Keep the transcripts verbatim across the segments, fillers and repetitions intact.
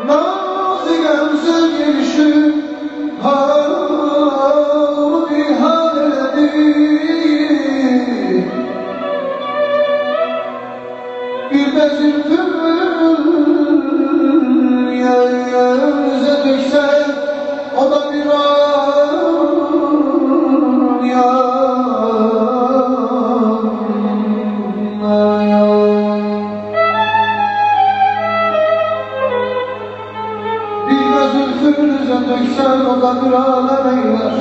Nazigem sevgilişim halı bir haledi. Bir de zülfümün yüze dökse o da bir an yanmaya. Bir de zülfünüze döksen o da bir alem eyler.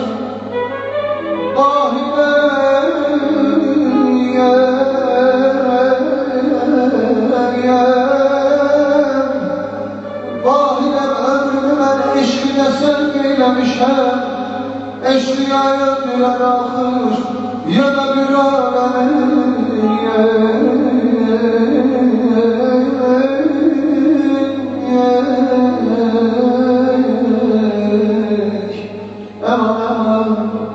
Sevgilemişem eşkıyaya birer ahır ya da bir alemek. Aman aman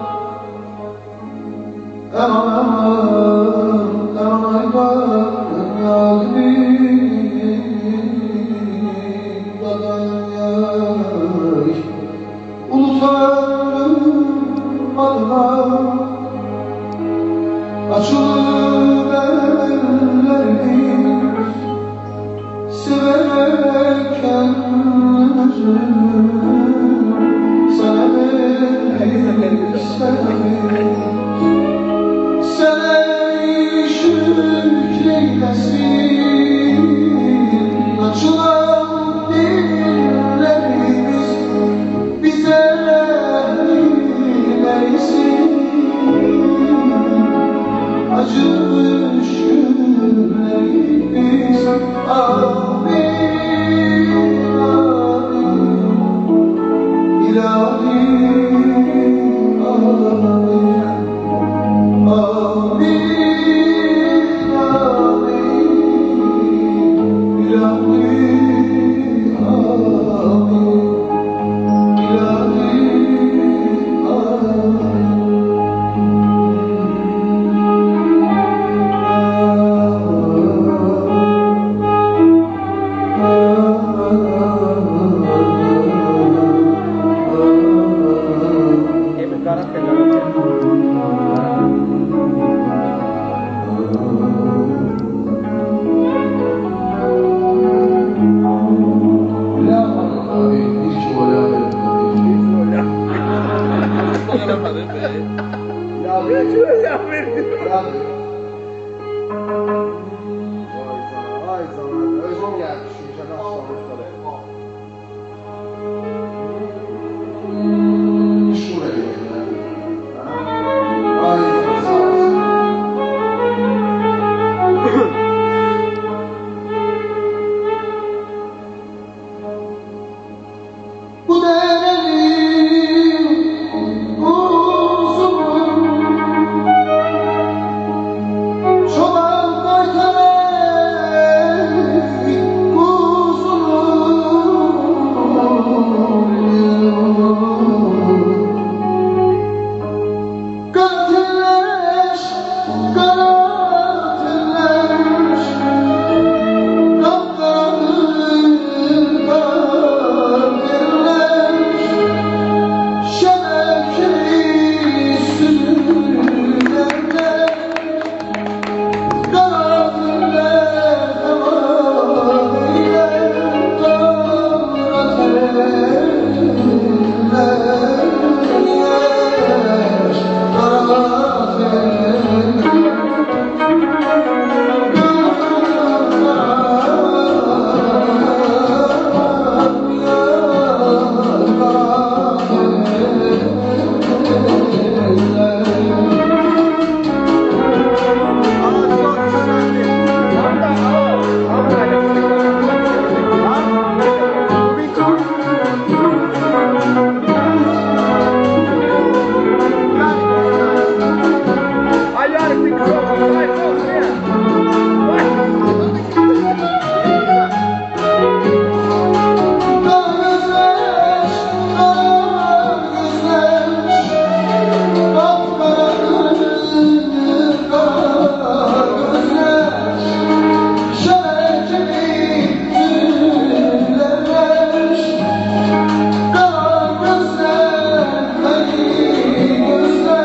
aman aman aman aydan yalim dadan yay. Ulusanım adına açılır ellerimiz, severken özüm sana verdik sevdik. Sana şükreylesin açılan dillerimiz, bize acı düşkünlerimiz.